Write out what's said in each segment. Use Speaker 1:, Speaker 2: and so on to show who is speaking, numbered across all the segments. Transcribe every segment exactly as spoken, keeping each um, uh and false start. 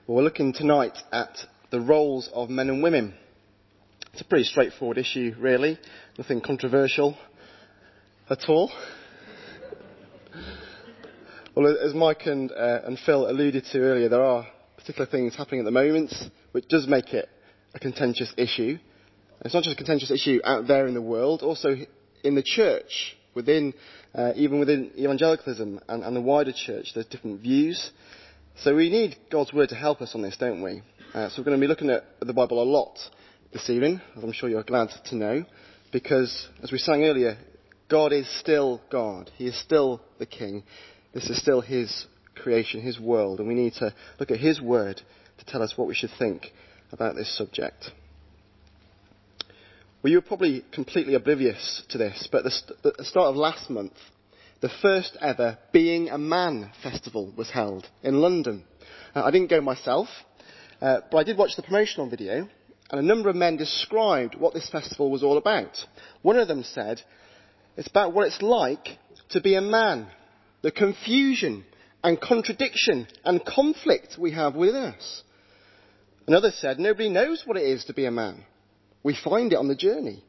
Speaker 1: Well, we're looking tonight at the roles of men and women. It's a pretty straightforward issue, really. Nothing controversial at all. Well, as Mike and, uh, and Phil alluded to earlier, there are particular things happening at the moment which does make it a contentious issue. It's not just a contentious issue out there in the world, also in the church, within, uh, even within evangelicalism and, and the wider church, there's different views. So we need God's word to help us on this, don't we? Uh, so we're going to be looking at the Bible a lot this evening, as I'm sure you're glad to know, because, as we sang earlier, God is still God. He is still the King. This is still his creation, his world, and we need to look at his word to tell us what we should think about this subject. Well, you were probably completely oblivious to this, but at the start of last month, the first ever Being a Man festival was held in London. Uh, I didn't go myself, uh, but I did watch the promotional video, and a number of men described what this festival was all about. One of them said, it's about what it's like to be a man, the confusion and contradiction and conflict we have within us. Another said, nobody knows what it is to be a man. We find it on the journey.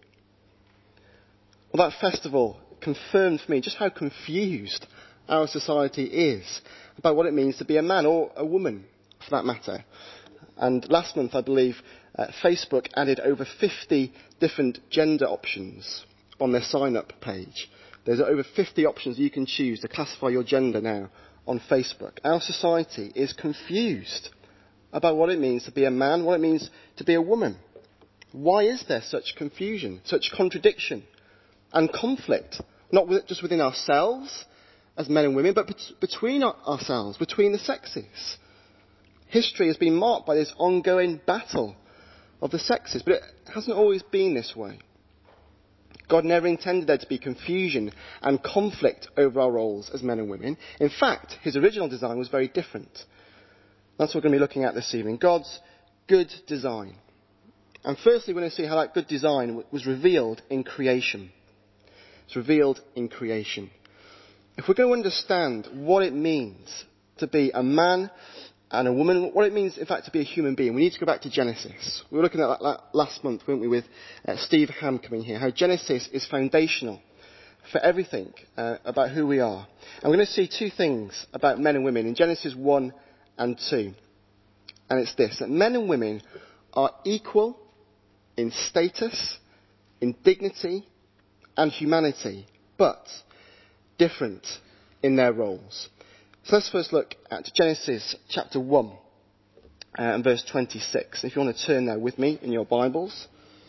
Speaker 1: Well, that festival confirmed for me just how confused our society is about what it means to be a man or a woman, for that matter. And last month, I believe, uh, Facebook added over fifty different gender options on their sign-up page. There's over fifty options you can choose to classify your gender now on Facebook. Our society is confused about what it means to be a man, what it means to be a woman. Why is there such confusion, such contradiction and conflict? Not just within ourselves as men and women, but between ourselves, between the sexes. History has been marked by this ongoing battle of the sexes, but it hasn't always been this way. God never intended there to be confusion and conflict over our roles as men and women. In fact, his original design was very different. That's what we're going to be looking at this evening. God's good design. And firstly, we're going to see how that good design was revealed in creation. It's revealed in creation. If we're going to understand what it means to be a man and a woman, what it means, in fact, to be a human being, we need to go back to Genesis. We were looking at that last month, weren't we, with uh, Steve Ham coming here, how Genesis is foundational for everything uh, about who we are. And we're going to see two things about men and women in Genesis one and two. And it's this, that men and women are equal in status, in dignity, and humanity, but different in their roles. So let's first look at Genesis chapter one uh, and verse twenty-six. If you want to turn there with me in your Bibles.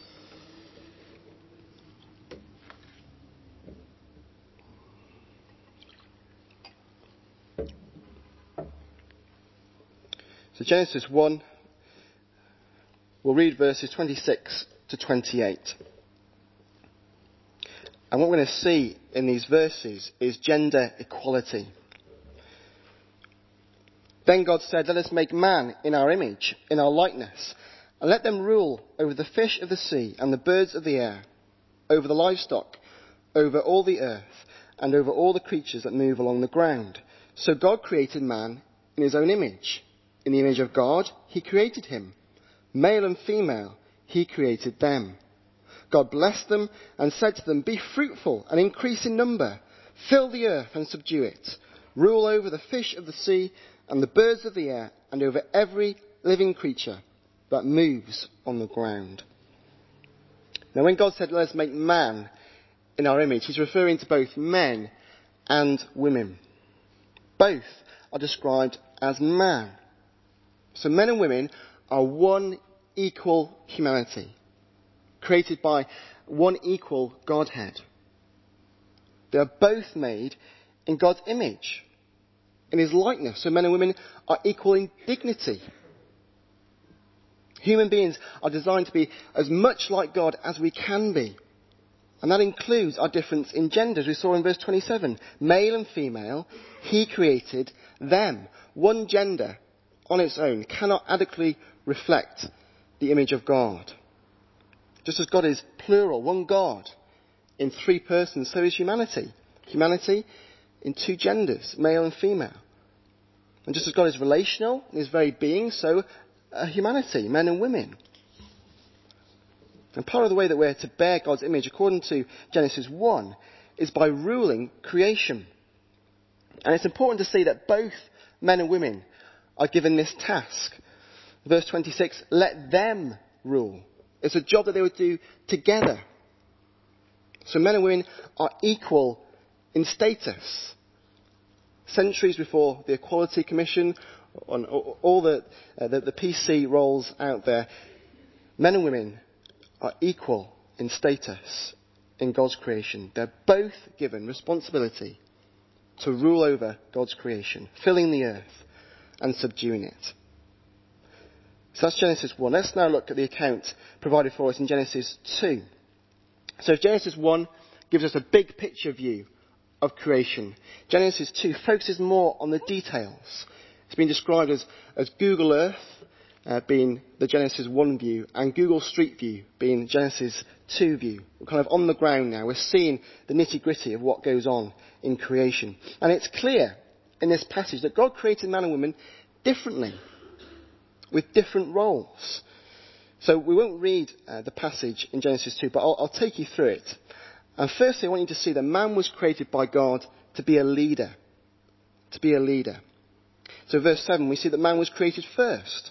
Speaker 1: So Genesis one, we'll read verses twenty-six to twenty-eight. And what we're going to see in these verses is gender equality. Then God said, let us make man in our image, in our likeness, and let them rule over the fish of the sea and the birds of the air, over the livestock, over all the earth, and over all the creatures that move along the ground. So God created man in his own image. In the image of God, he created him. Male and female, he created them. God blessed them and said to them, be fruitful and increase in number. Fill the earth and subdue it. Rule over the fish of the sea and the birds of the air and over every living creature that moves on the ground. Now when God said, let us make man in our image, he's referring to both men and women. Both are described as man. So men and women are one equal humanity, created by one equal Godhead. They are both made in God's image, in his likeness. So men and women are equal in dignity. Human beings are designed to be as much like God as we can be. And that includes our difference in genders. We saw in verse twenty-seven, male and female, he created them. One gender on its own cannot adequately reflect the image of God. Just as God is plural, one God, in three persons, so is humanity. Humanity in two genders, male and female. And just as God is relational in his very being, so are humanity, men and women. And part of the way that we're to bear God's image, according to Genesis one, is by ruling creation. And it's important to see that both men and women are given this task. Verse twenty-six, let them rule. It's a job that they would do together. So men and women are equal in status. Centuries before the Equality Commission, on all the, uh, the, the P C roles out there, men and women are equal in status in God's creation. They're both given responsibility to rule over God's creation, filling the earth and subduing it. So that's Genesis one. Let's now look at the account provided for us in Genesis two. So if Genesis one gives us a big picture view of creation, Genesis two focuses more on the details. It's been described as, as Google Earth uh, being the Genesis one view and Google Street View being Genesis two view. We're kind of on the ground now. We're seeing the nitty-gritty of what goes on in creation. And it's clear in this passage that God created man and woman differently, with different roles. So we won't read uh, the passage in Genesis two, but I'll, I'll take you through it. And firstly, I want you to see that man was created by God to be a leader. To be a leader. So verse seven, we see that man was created first.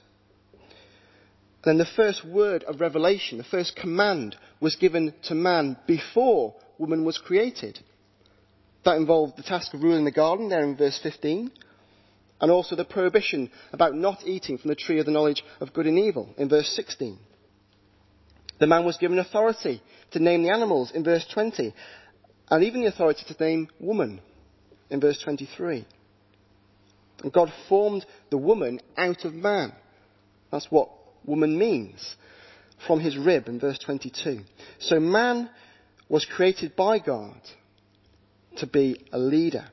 Speaker 1: Then the first word of revelation, the first command, was given to man before woman was created. That involved the task of ruling the garden there in verse fifteen. And also the prohibition about not eating from the tree of the knowledge of good and evil in verse sixteen. The man was given authority to name the animals in verse twenty. And even the authority to name woman in verse twenty-three. And God formed the woman out of man. That's what woman means. From his rib in verse twenty-two. So man was created by God to be a leader.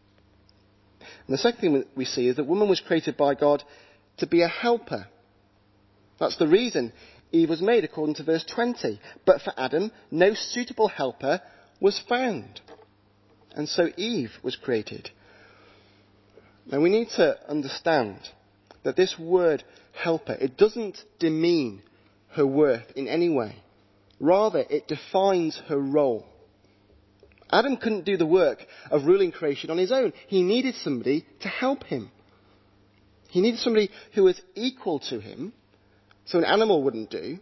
Speaker 1: And the second thing we see is that woman was created by God to be a helper. That's the reason Eve was made, according to verse twenty. But for Adam, no suitable helper was found. And so Eve was created. Now we need to understand that this word helper, it doesn't demean her worth in any way. Rather, it defines her role. Adam couldn't do the work of ruling creation on his own. He needed somebody to help him. He needed somebody who was equal to him, so an animal wouldn't do.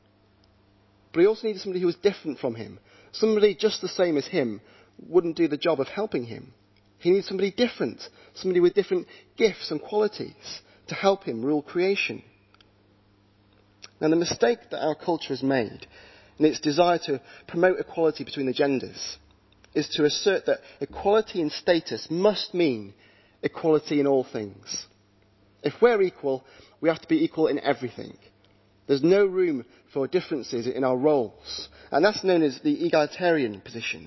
Speaker 1: But he also needed somebody who was different from him. Somebody just the same as him wouldn't do the job of helping him. He needed somebody different, somebody with different gifts and qualities to help him rule creation. Now the mistake that our culture has made in its desire to promote equality between the genders is to assert that equality in status must mean equality in all things. If we're equal, we have to be equal in everything. There's no room for differences in our roles. And that's known as the egalitarian position.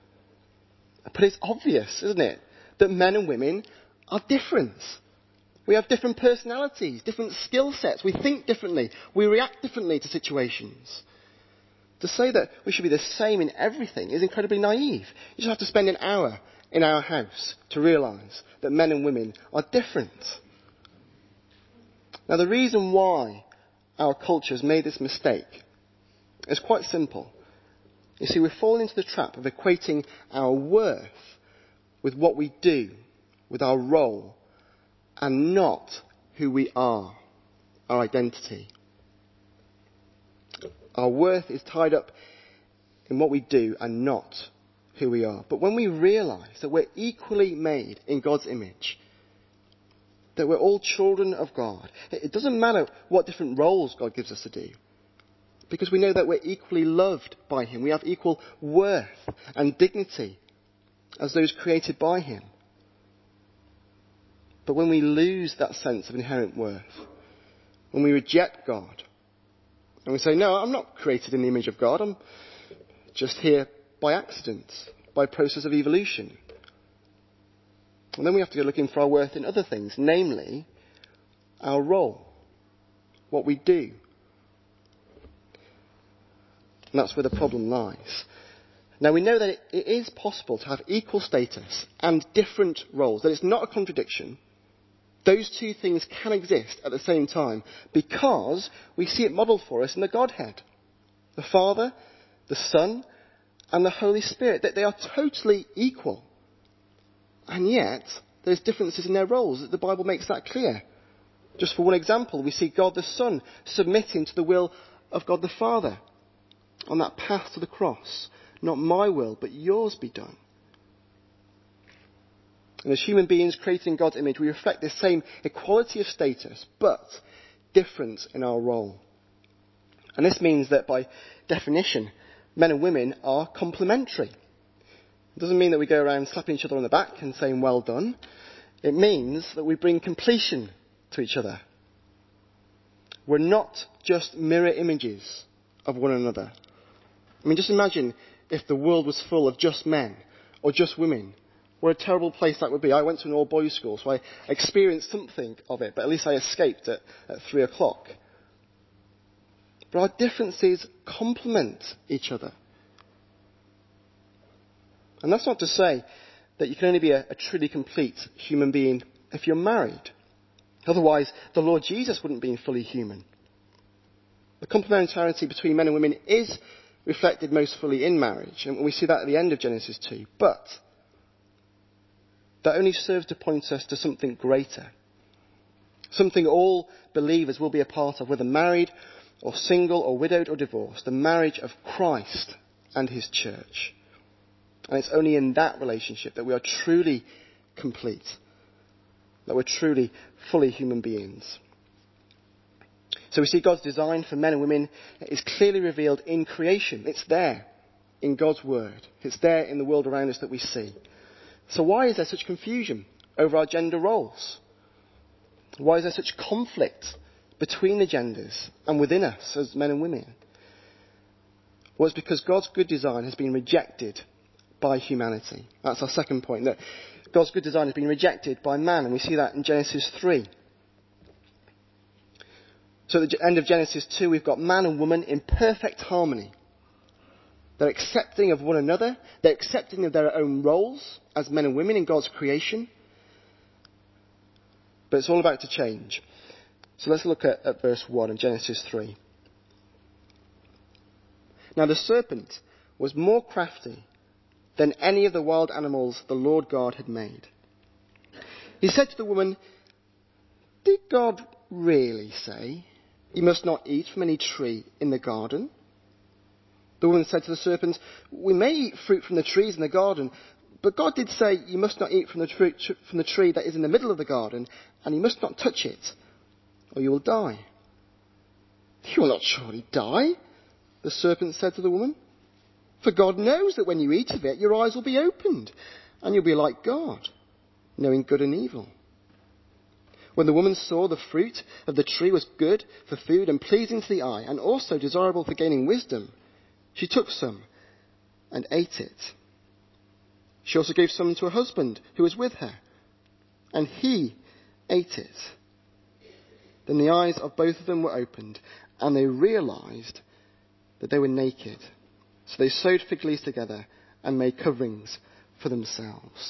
Speaker 1: But it's obvious, isn't it, that men and women are different. We have different personalities, different skill sets. We think differently. We react differently to situations. To say that we should be the same in everything is incredibly naive. You just have to spend an hour in our house to realise that men and women are different. Now the reason why our culture has made this mistake is quite simple. You see, we've fallen into the trap of equating our worth with what we do, with our role, and not who we are, our identity. Our worth is tied up in what we do and not who we are. But when we realise that we're equally made in God's image, that we're all children of God, it doesn't matter what different roles God gives us to do, because we know that we're equally loved by him. We have equal worth and dignity as those created by him. But when we lose that sense of inherent worth, when we reject God, and we say, no, I'm not created in the image of God, I'm just here by accident, by process of evolution. And then we have to go looking for our worth in other things, namely our role, what we do. And that's where the problem lies. Now we know that it, it is possible to have equal status and different roles, that it's not a contradiction, Those two things can exist at the same time because we see it modelled for us in the Godhead. The Father, the Son, and the Holy Spirit. That they are totally equal. And yet, there's differences in their roles. The Bible makes that clear. Just for one example, we see God the Son submitting to the will of God the Father on that path to the cross. Not my will, but yours be done. And as human beings created in God's image, we reflect the same equality of status, but difference in our role. And this means that by definition, men and women are complementary. It doesn't mean that we go around slapping each other on the back and saying, well done. It means that we bring completion to each other. We're not just mirror images of one another. I mean, just imagine if the world was full of just men or just women. What a terrible place that would be. I went to an all-boys school, so I experienced something of it, but at least I escaped at, at three o'clock. But our differences complement each other. And that's not to say that you can only be a, a truly complete human being if you're married. Otherwise, the Lord Jesus wouldn't be fully human. The complementarity between men and women is reflected most fully in marriage, and we see that at the end of Genesis two. But that only serves to point us to something greater. Something all believers will be a part of, whether married or single or widowed or divorced. The marriage of Christ and his church. And it's only in that relationship that we are truly complete. That we're truly fully human beings. So we see God's design for men and women is clearly revealed in creation. It's there in God's word. It's there in the world around us that we see. So why is there such confusion over our gender roles? Why is there such conflict between the genders and within us as men and women? Well, it's because God's good design has been rejected by humanity. That's our second point, that God's good design has been rejected by man, and we see that in Genesis three. So at the end of Genesis two, we've got man and woman in perfect harmony. They're accepting of one another. They're accepting of their own roles as men and women in God's creation. But it's all about to change. So let's look at, at verse one of Genesis three. Now the serpent was more crafty than any of the wild animals the Lord God had made. He said to the woman, "Did God really say, 'You must not eat from any tree in the garden'?" The woman said to the serpent, "We may eat fruit from the trees in the garden, but God did say, 'You must not eat from the, tree, from the tree that is in the middle of the garden, and you must not touch it, or you will die.'" "You will not surely die," the serpent said to the woman. "For God knows that when you eat of it, your eyes will be opened, and you'll be like God, knowing good and evil." When the woman saw the fruit of the tree was good for food and pleasing to the eye, and also desirable for gaining wisdom, she took some and ate it. She also gave some to her husband who was with her, and he ate it. Then the eyes of both of them were opened, and they realized that they were naked. So they sewed fig leaves together and made coverings for themselves.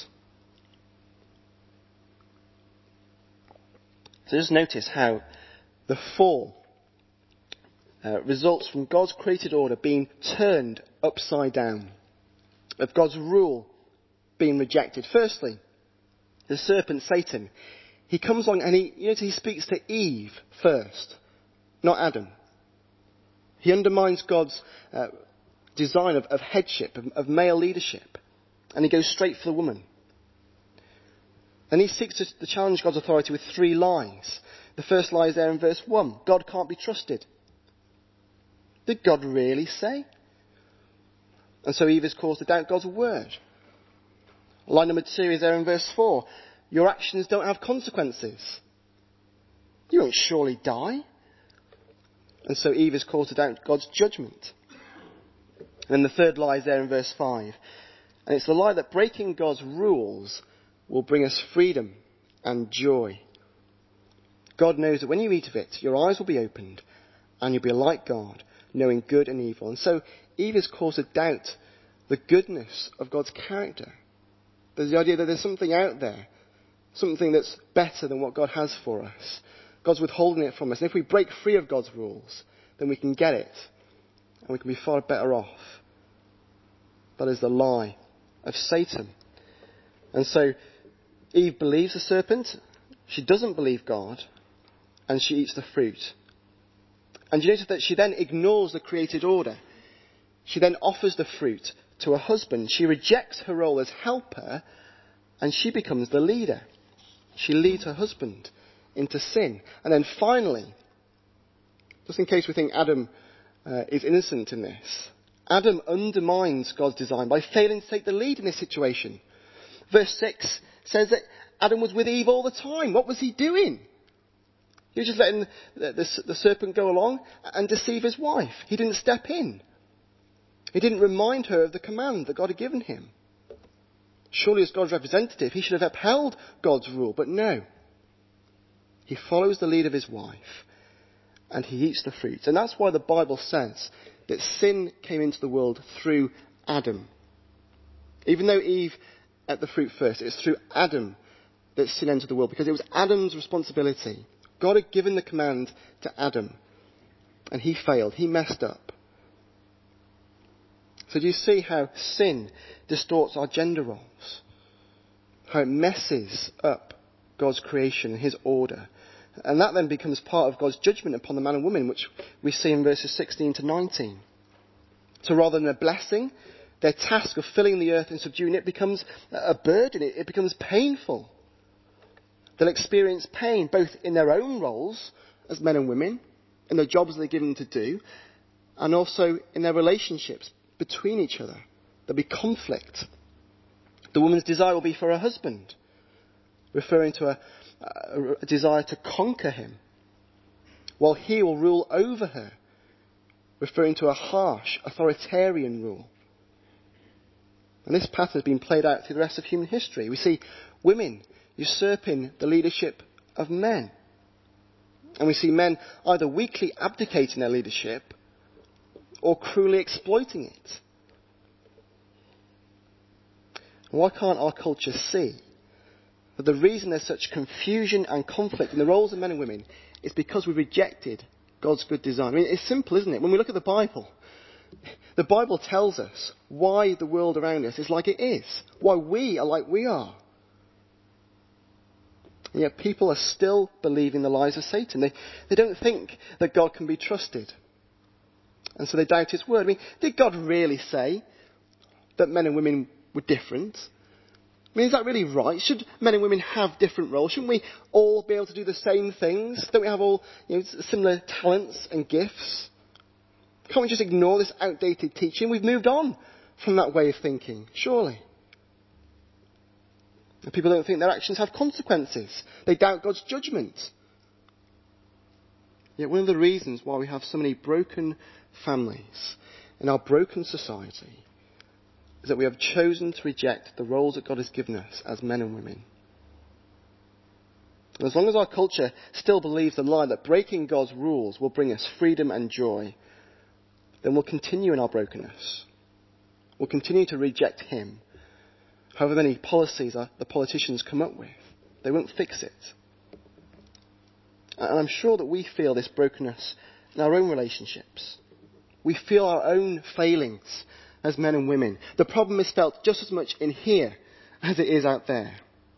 Speaker 1: So just notice how the fall uh, results from God's created order being turned upside down, of God's rule being rejected. Firstly, the serpent, Satan, he comes along and he, you know, he speaks to Eve first, not Adam. He undermines God's uh, design of, of headship, of, of male leadership, and he goes straight for the woman. And he seeks to, to challenge God's authority with three lies. The first lie is there in verse one. God can't be trusted. Did God really say? And so Eve is caused to doubt God's word. Line number two is there in verse four. Your actions don't have consequences. You won't surely die. And so Eve is caused to doubt God's judgment. And then the third lie is there in verse five. And it's the lie that breaking God's rules will bring us freedom and joy. God knows that when you eat of it, your eyes will be opened and you'll be like God, knowing good and evil. And so Eve is caused to doubt the goodness of God's character. There's the idea that there's something out there, something that's better than what God has for us. God's withholding it from us. And if we break free of God's rules, then we can get it. And we can be far better off. That is the lie of Satan. And so Eve believes the serpent. She doesn't believe God. And she eats the fruit. And you notice that she then ignores the created order. She then offers the fruit to her husband. She rejects her role as helper. And she becomes the leader. She leads her husband into sin. And then finally, just in case we think Adam uh, is innocent in this, Adam undermines God's design by failing to take the lead in this situation. Verse six says that Adam was with Eve all the time. What was he doing? He was just letting the, the, the serpent go along and deceive his wife. He didn't step in. He didn't remind her of the command that God had given him. Surely as God's representative, he should have upheld God's rule, but no. He follows the lead of his wife and he eats the fruit. And that's why the Bible says that sin came into the world through Adam. Even though Eve ate the fruit first, it's through Adam that sin entered the world, because it was Adam's responsibility. God had given the command to Adam and he failed. He messed up. So do you see how sin distorts our gender roles? How it messes up God's creation and his order. And that then becomes part of God's judgment upon the man and woman, which we see in verses sixteen to nineteen. So rather than a blessing, their task of filling the earth and subduing it becomes a burden. It becomes painful. They'll experience pain both in their own roles as men and women, in the jobs they're given to do, and also in their relationships between each other. There'll be conflict. The woman's desire will be for her husband, referring to a, a, a desire to conquer him, while he will rule over her, referring to a harsh, authoritarian rule. And this pattern has been played out through the rest of human history. We see women usurping the leadership of men. And we see men either weakly abdicating their leadership or cruelly exploiting it. Why can't our culture see that the reason there's such confusion and conflict in the roles of men and women is because we rejected God's good design? I mean, it's simple, isn't it? When we look at the Bible, the Bible tells us why the world around us is like it is, why we are like we are. And yet people are still believing the lies of Satan. They, they don't think that God can be trusted. And so they doubt his word. I mean, did God really say that men and women were different? I mean, is that really right? Should men and women have different roles? Shouldn't we all be able to do the same things? Don't we have all, you know, similar talents and gifts? Can't we just ignore this outdated teaching? We've moved on from that way of thinking, surely. And people don't think their actions have consequences. They doubt God's judgment. Yet one of the reasons why we have so many broken families in our broken society is that we have chosen to reject the roles that God has given us as men and women. And as long as our culture still believes the lie that breaking God's rules will bring us freedom and joy, then we'll continue in our brokenness. We'll continue to reject him. However many policies the politicians come up with, they won't fix it. And I'm sure that we feel this brokenness in our own relationships. We feel our own failings as men and women. The problem is felt just as much in here as it is out there.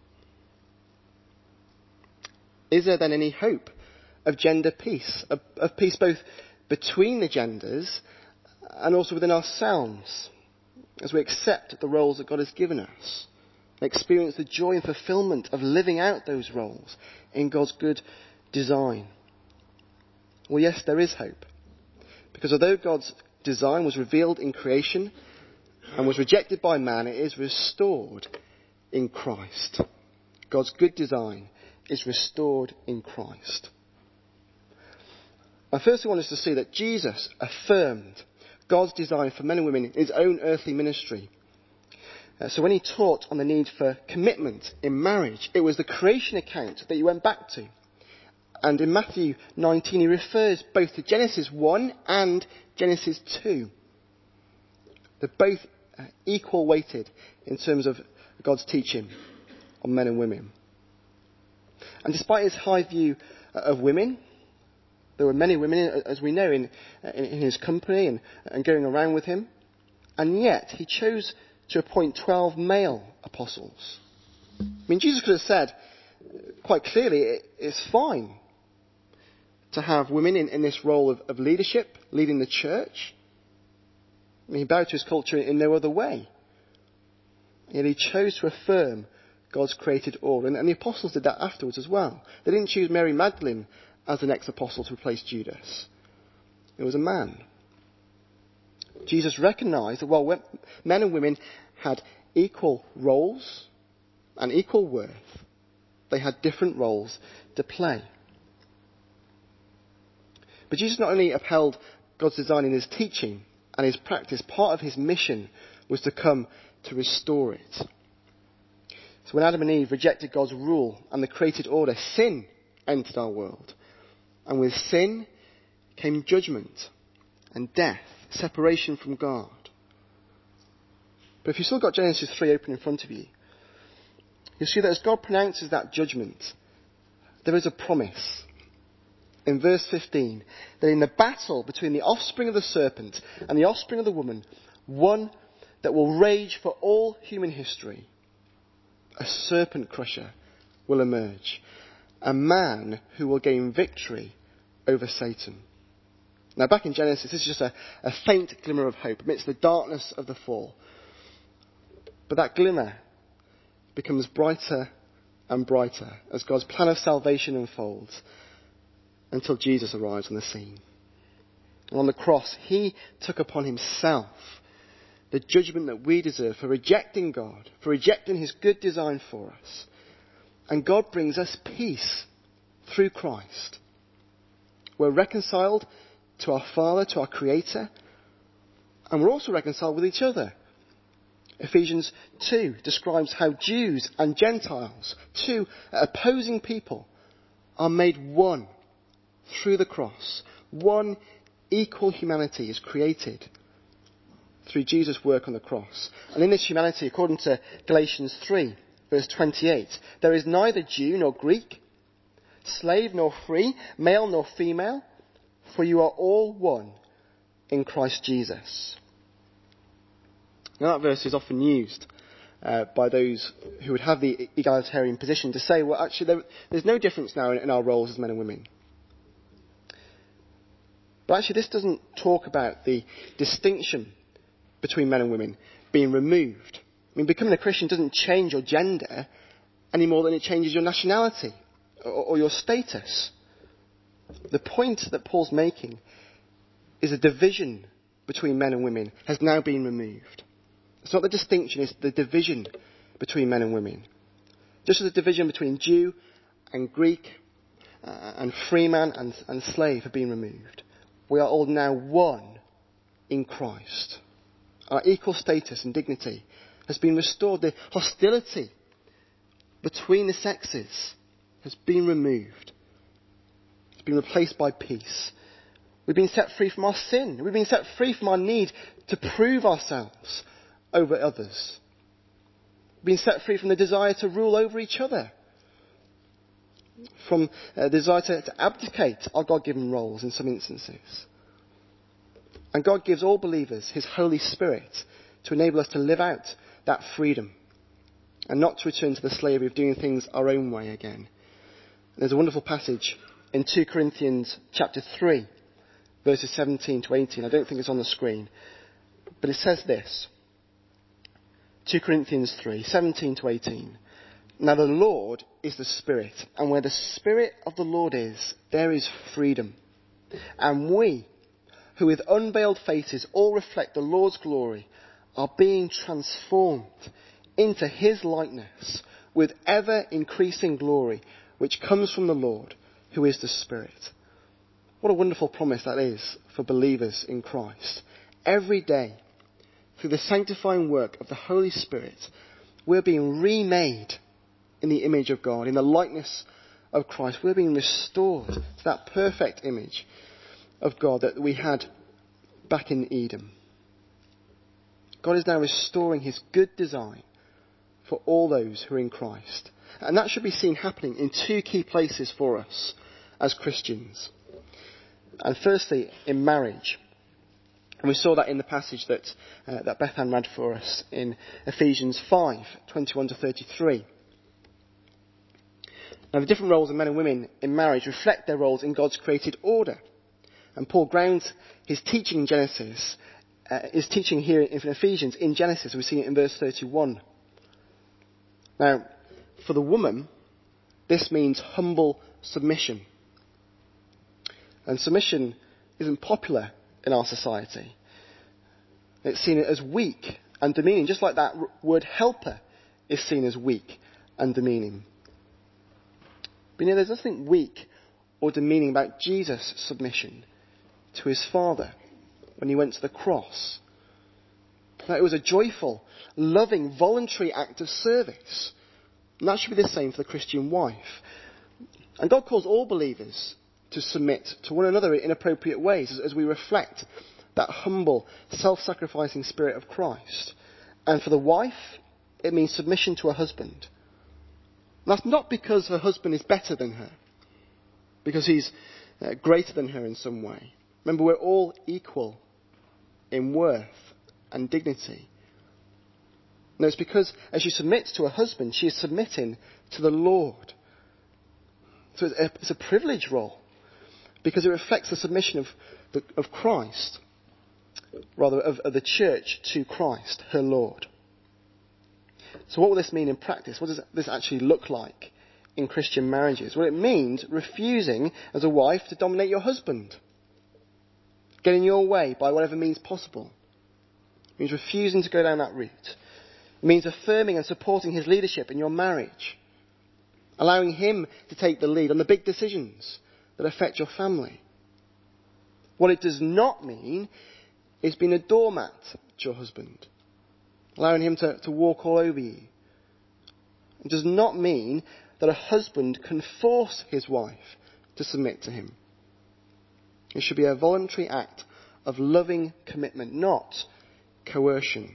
Speaker 1: Is there then any hope of gender peace, of, of peace both between the genders and also within ourselves, as we accept the roles that God has given us, and experience the joy and fulfillment of living out those roles in God's good design? Well, yes, there is hope. Because although God's design was revealed in creation and was rejected by man, it is restored in Christ. God's good design is restored in Christ. I firstly want us to see that Jesus affirmed God's design for men and women in his own earthly ministry. Uh, so when he taught on the need for commitment in marriage, it was the creation account that he went back to. And in Matthew nineteen, he refers both to Genesis one and Genesis two. They're both equal weighted in terms of God's teaching on men and women. And despite his high view of women, there were many women, as we know, in, in, in his company and, and going around with him. And yet, he chose to appoint twelve male apostles. I mean, Jesus could have said quite clearly, it, it's fine to have women in, in this role of, of leadership, leading the church. I mean, he bowed to his culture in no other way. Yet he chose to affirm God's created order. And, and the apostles did that afterwards as well. They didn't choose Mary Magdalene as the next apostle to replace Judas. It was a man. Jesus recognised that while men and women had equal roles and equal worth, they had different roles to play. But Jesus not only upheld God's design in his teaching and his practice, part of his mission was to come to restore it. So when Adam and Eve rejected God's rule and the created order, sin entered our world. And with sin came judgment and death, separation from God. But if you've still got Genesis three open in front of you, you'll see that as God pronounces that judgment, there is a promise. In verse fifteen, that in the battle between the offspring of the serpent and the offspring of the woman, one that will rage for all human history, a serpent crusher will emerge, a man who will gain victory over Satan. Now back in Genesis, this is just a, a faint glimmer of hope amidst the darkness of the fall. But that glimmer becomes brighter and brighter as God's plan of salvation unfolds until Jesus arrives on the scene. And on the cross, he took upon himself the judgment that we deserve for rejecting God, for rejecting his good design for us. And God brings us peace through Christ. We're reconciled to our Father, to our Creator, and we're also reconciled with each other. Ephesians two describes how Jews and Gentiles, two opposing people, are made one through the cross. One equal humanity is created through Jesus' work on the cross. And in this humanity, according to Galatians three, verse twenty-eight, there is neither Jew nor Greek, slave nor free, male nor female, for you are all one in Christ Jesus. Now that verse is often used uh, by those who would have the egalitarian position to say, well, actually, there, there's no difference now in, in our roles as men and women. But actually, this doesn't talk about the distinction between men and women being removed. I mean, becoming a Christian doesn't change your gender any more than it changes your nationality or, or your status. The point that Paul's making is a division between men and women has now been removed. It's not the distinction, it's the division between men and women. Just as the division between Jew and Greek uh, and free man and, and slave have been removed. We are all now one in Christ. Our equal status and dignity has been restored. The hostility between the sexes has been removed. It's been replaced by peace. We've been set free from our sin. We've been set free from our need to prove ourselves over others. We've been set free from the desire to rule over each other. From the desire to, to abdicate our God-given roles in some instances. And God gives all believers his Holy Spirit to enable us to live out that freedom and not to return to the slavery of doing things our own way again. There's a wonderful passage in two Corinthians chapter three, verses seventeen to eighteen. I don't think it's on the screen, but it says this. two Corinthians three, seventeen to eighteen. Now the Lord is the Spirit, and where the Spirit of the Lord is, there is freedom. And we, who with unveiled faces all reflect the Lord's glory, are being transformed into his likeness with ever increasing glory, which comes from the Lord, who is the Spirit. What a wonderful promise that is for believers in Christ. Every day, through the sanctifying work of the Holy Spirit, we're being remade in the image of God, in the likeness of Christ. We're being restored to that perfect image of God that we had back in Eden. God is now restoring his good design for all those who are in Christ. And that should be seen happening in two key places for us as Christians. And firstly, in marriage. And we saw that in the passage that, uh, that Beth Ann read for us in Ephesians five, twenty-one to thirty-three. Now, the different roles of men and women in marriage reflect their roles in God's created order. And Paul grounds his teaching in Genesis, uh, his teaching here in Ephesians in Genesis. We see it in verse thirty-one. Now, for the woman, this means humble submission. And submission isn't popular in our society. It's seen as weak and demeaning, just like that word helper is seen as weak and demeaning. But you know, there's nothing weak or demeaning about Jesus' submission to his Father when he went to the cross. That it was a joyful, loving, voluntary act of service. And that should be the same for the Christian wife. And God calls all believers to submit to one another in appropriate ways as, as we reflect that humble, self-sacrificing spirit of Christ. And for the wife, it means submission to her husband. And that's not because her husband is better than her, because he's uh, greater than her in some way. Remember, we're all equal in worth and dignity. No, it's because as she submits to her husband, she is submitting to the Lord. So it's a, it's a privileged role, because it reflects the submission of, the, of Christ, rather of, of the church to Christ, her Lord. So what will this mean in practice? What does this actually look like in Christian marriages? Well, it means refusing as a wife to dominate your husband, getting your way by whatever means possible. It means refusing to go down that route. It means affirming and supporting his leadership in your marriage, allowing him to take the lead on the big decisions that affect your family. What it does not mean is being a doormat to your husband, allowing him to, to walk all over you. It does not mean that a husband can force his wife to submit to him. It should be a voluntary act of loving commitment, not coercion.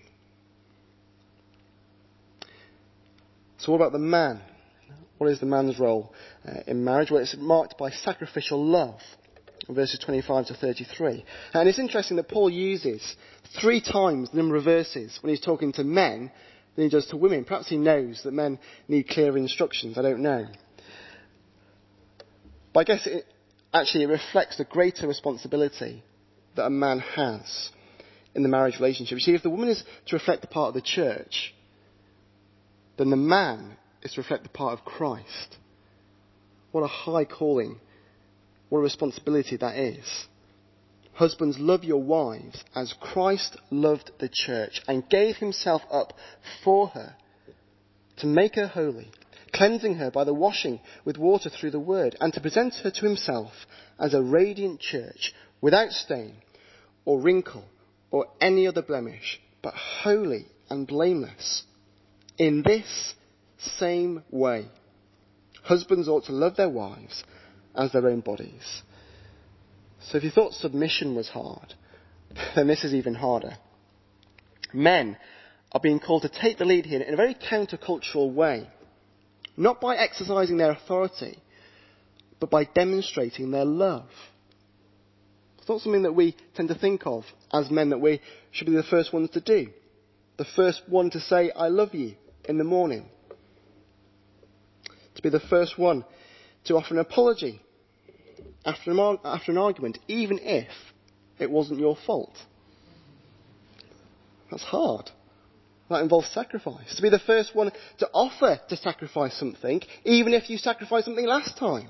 Speaker 1: So what about the man? What is the man's role uh, in marriage? Well, it's marked by sacrificial love, verses twenty-five to thirty-three. And it's interesting that Paul uses three times the number of verses when he's talking to men than he does to women. Perhaps he knows that men need clearer instructions. I don't know. But I guess it actually it reflects the greater responsibility that a man has in the marriage relationship. You see, if the woman is to reflect the part of the church, then the man is to reflect the part of Christ. What a high calling. What a responsibility that is. Husbands, love your wives as Christ loved the church and gave himself up for her to make her holy, cleansing her by the washing with water through the word, and to present her to himself as a radiant church without stain or wrinkle or any other blemish, but holy and blameless. In this same way, husbands ought to love their wives as their own bodies. So if you thought submission was hard, then this is even harder. Men are being called to take the lead here in a very countercultural way, not by exercising their authority, but by demonstrating their love. It's not something that we tend to think of as men that we should be the first ones to do. The first one to say, I love you in the morning. To be the first one to offer an apology after an, after an argument, even if it wasn't your fault. That's hard. That involves sacrifice. To be the first one to offer to sacrifice something, even if you sacrificed something last time.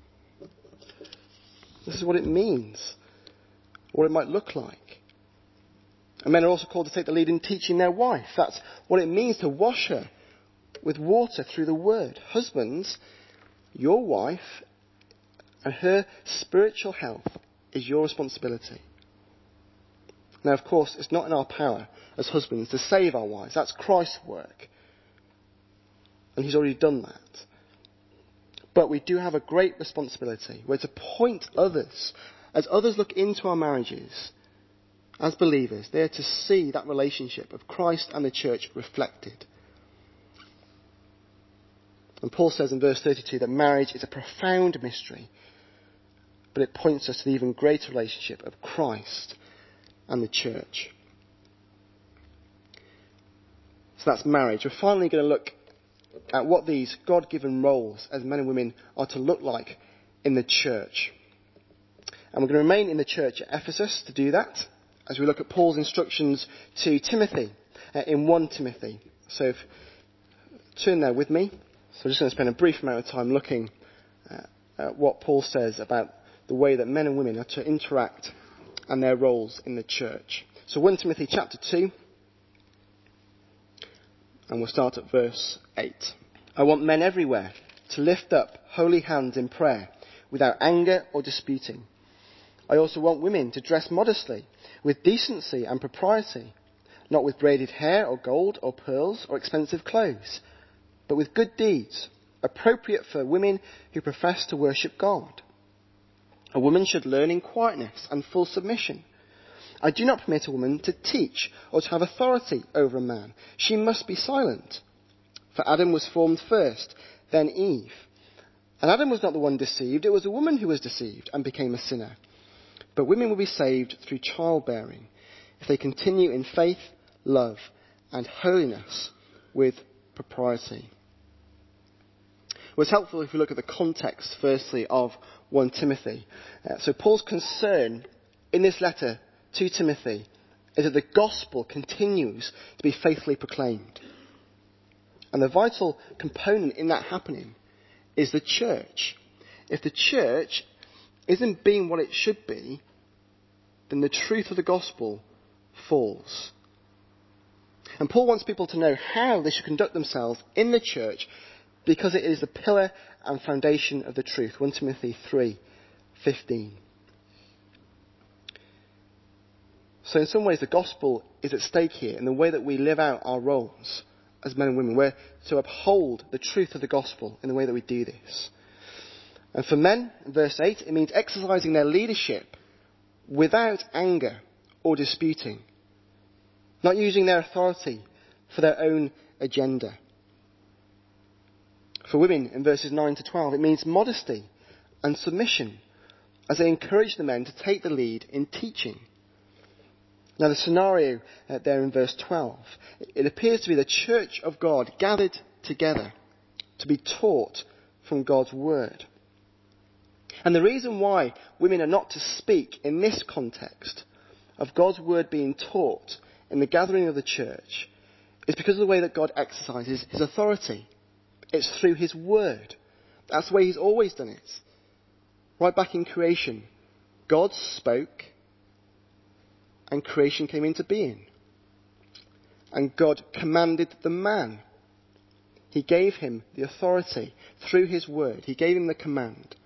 Speaker 1: This is what it means, what it might look like. And men are also called to take the lead in teaching their wife. That's what it means to wash her with water through the word. Husbands, your wife and her spiritual health is your responsibility. Now, of course, it's not in our power as husbands to save our wives. That's Christ's work. And he's already done that. But we do have a great responsibility. We're to point others. As others look into our marriages, as believers, they're to see that relationship of Christ and the church reflected. And Paul says in verse thirty-two that marriage is a profound mystery, but it points us to the even greater relationship of Christ and the church. So that's marriage. We're finally going to look at what these God-given roles as men and women are to look like in the church. And we're going to remain in the church at Ephesus to do that, as we look at Paul's instructions to Timothy uh, in First Timothy. So if, turn there with me. So I'm just going to spend a brief amount of time looking uh, at what Paul says about the way that men and women are to interact and their roles in the church. So First Timothy chapter two, and we'll start at verse eight. I want men everywhere to lift up holy hands in prayer, without anger or disputing. I also want women to dress modestly, with decency and propriety, not with braided hair or gold or pearls or expensive clothes, but with good deeds, appropriate for women who profess to worship God. A woman should learn in quietness and full submission. I do not permit a woman to teach or to have authority over a man. She must be silent. For Adam was formed first, then Eve. And Adam was not the one deceived, it was the woman who was deceived and became a sinner. But women will be saved through childbearing, if they continue in faith, love, and holiness with propriety. Well, it's helpful if we look at the context, firstly, of First Timothy. Uh, so Paul's concern in this letter to Timothy is that the gospel continues to be faithfully proclaimed. And the vital component in that happening is the church. If the church isn't being what it should be, then the truth of the gospel falls. And Paul wants people to know how they should conduct themselves in the church, because it is the pillar and foundation of the truth. First Timothy three fifteen. So in some ways the gospel is at stake here in the way that we live out our roles as men and women. We're to uphold the truth of the gospel in the way that we do this. And for men, in verse eight, it means exercising their leadership without anger or disputing, not using their authority for their own agenda. For women, in verses nine to twelve, it means modesty and submission as they encourage the men to take the lead in teaching. Now the scenario uh, there in verse twelve, it appears to be the church of God gathered together to be taught from God's word. And the reason why women are not to speak in this context of God's word being taught in the gathering of the church is because of the way that God exercises his authority. It's through his word. That's the way he's always done it. Right back in creation, God spoke and creation came into being. And God commanded the man. He gave him the authority through his word. He gave him the command.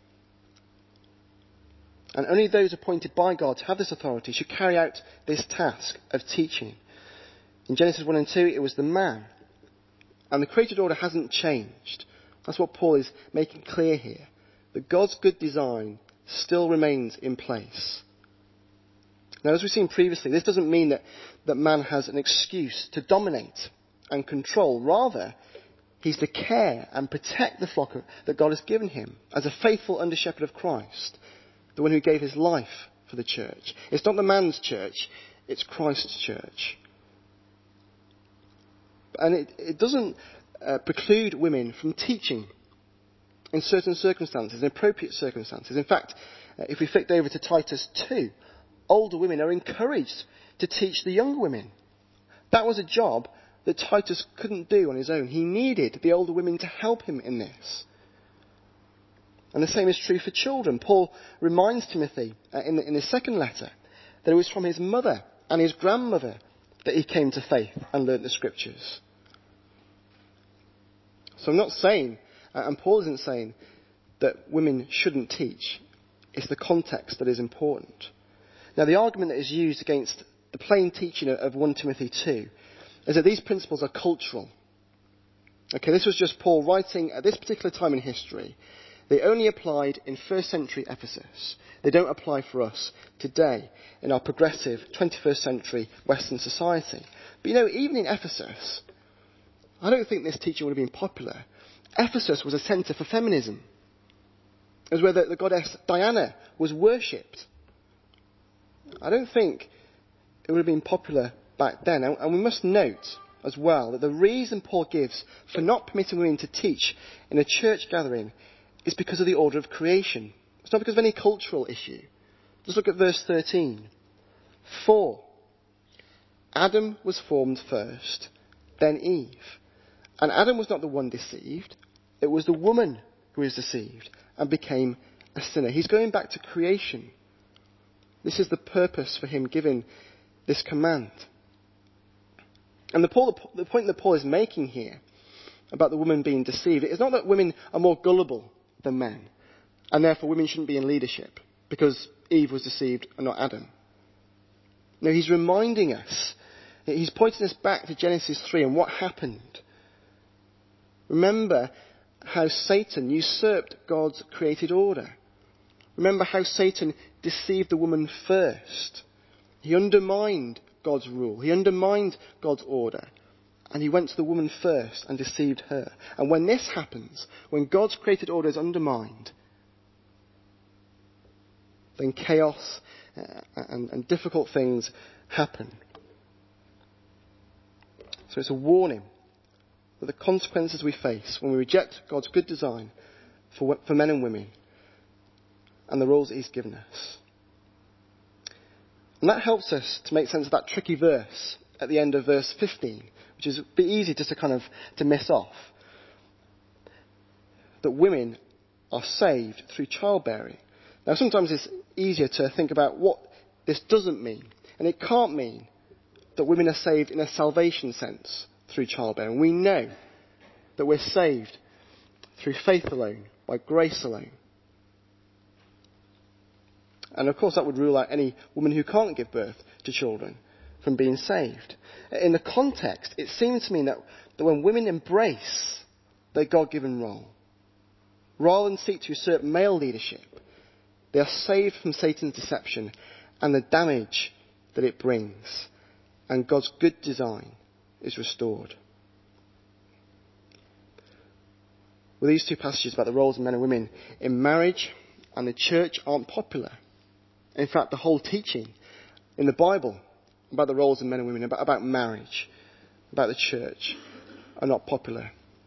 Speaker 1: And only those appointed by God to have this authority should carry out this task of teaching. In Genesis one and two, it was the man. And the created order hasn't changed. That's what Paul is making clear here. That God's good design still remains in place. Now, as we've seen previously, this doesn't mean that, that man has an excuse to dominate and control. Rather, he's to care and protect the flock that God has given him as a faithful under-shepherd of Christ, the one who gave his life for the church. It's not the man's church, it's Christ's church. And it, it doesn't uh, preclude women from teaching in certain circumstances, in appropriate circumstances. In fact, uh, if we flicked over to Titus two, older women are encouraged to teach the younger women. That was a job that Titus couldn't do on his own. He needed the older women to help him in this. And the same is true for children. Paul reminds Timothy uh, in, the, in his second letter that it was from his mother and his grandmother that he came to faith and learnt the scriptures. So I'm not saying, uh, and Paul isn't saying, that women shouldn't teach. It's the context that is important. Now the argument that is used against the plain teaching of First Timothy two is that these principles are cultural. Okay, this was just Paul writing at this particular time in history. They only applied in first century Ephesus. They don't apply for us today in our progressive twenty-first century Western society. But you know, even in Ephesus, I don't think this teaching would have been popular. Ephesus was a centre for feminism. It was where the, the goddess Diana was worshipped. I don't think it would have been popular back then. And, and we must note as well that the reason Paul gives for not permitting women to teach in a church gathering is because of the order of creation. It's not because of any cultural issue. Just look at verse thirteen. For Adam was formed first, then Eve. And Adam was not the one deceived. It was the woman who was deceived and became a sinner. He's going back to creation. This is the purpose for him giving this command. And the, Paul, the point that Paul is making here about the woman being deceived is not that women are more gullible than men, and therefore women shouldn't be in leadership because Eve was deceived and not Adam. No, he's reminding us, he's pointing us back to Genesis three and what happened. Remember how Satan usurped God's created order. Remember how Satan deceived the woman first. He undermined God's rule. He undermined God's order. And he went to the woman first and deceived her. And when this happens, when God's created order is undermined, then chaos and, and difficult things happen. So it's a warning that the consequences we face when we reject God's good design for, for men and women and the roles that he's given us. And that helps us to make sense of that tricky verse at the end of verse fifteen, which is a bit easy just to kind of to miss off. That women are saved through childbearing. Now sometimes it's easier to think about what this doesn't mean. And it can't mean that women are saved in a salvation sense through childbearing. We know that we're saved through faith alone, by grace alone. And of course that would rule out any woman who can't give birth to children from being saved. In the context, it seems to mean that, that when women embrace their God-given role, rather than seek to usurp male leadership, they are saved from Satan's deception and the damage that it brings. And God's good design is restored. Well, these two passages about the roles of men and women in marriage and the church aren't popular. In fact, the whole teaching in the Bible about the roles of men and women, about, about marriage, about the church, are not popular.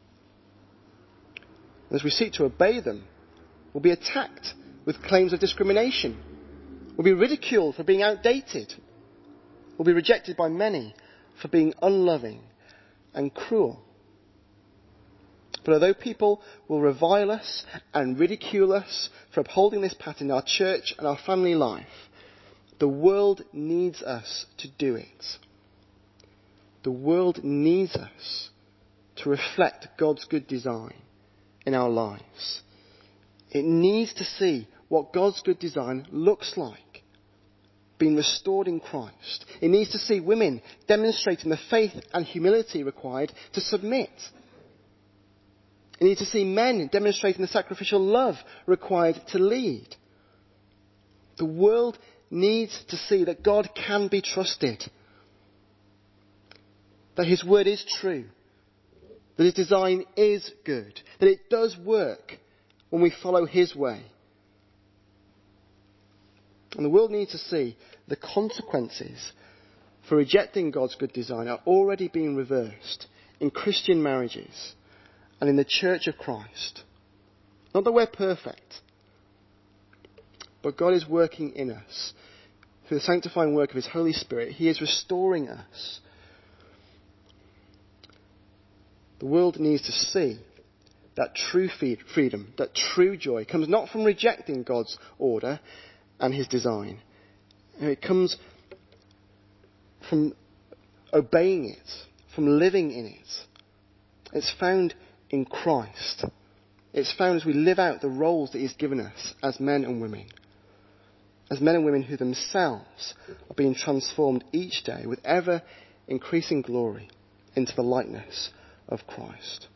Speaker 1: As we seek to obey them, we'll be attacked with claims of discrimination. We'll be ridiculed for being outdated. We'll be rejected by many for being unloving and cruel. But although people will revile us and ridicule us for upholding this pattern in our church and our family life, the world needs us to do it. The world needs us to reflect God's good design in our lives. It needs to see what God's good design looks like, being restored in Christ. It needs to see women demonstrating the faith and humility required to submit. It needs to see men demonstrating the sacrificial love required to lead. The world needs to see that God can be trusted, that his word is true, that his design is good, that it does work when we follow his way. And the world needs to see the consequences for rejecting God's good design are already being reversed in Christian marriages and in the church of Christ. Not that we're perfect, but God is working in us. Through the sanctifying work of his Holy Spirit, he is restoring us. The world needs to see that true freedom, that true joy comes not from rejecting God's order and his design. It comes from obeying it, from living in it. It's found in Christ. It's found as we live out the roles that he's given us as men and women. As men and women who themselves are being transformed each day with ever increasing glory into the likeness of Christ.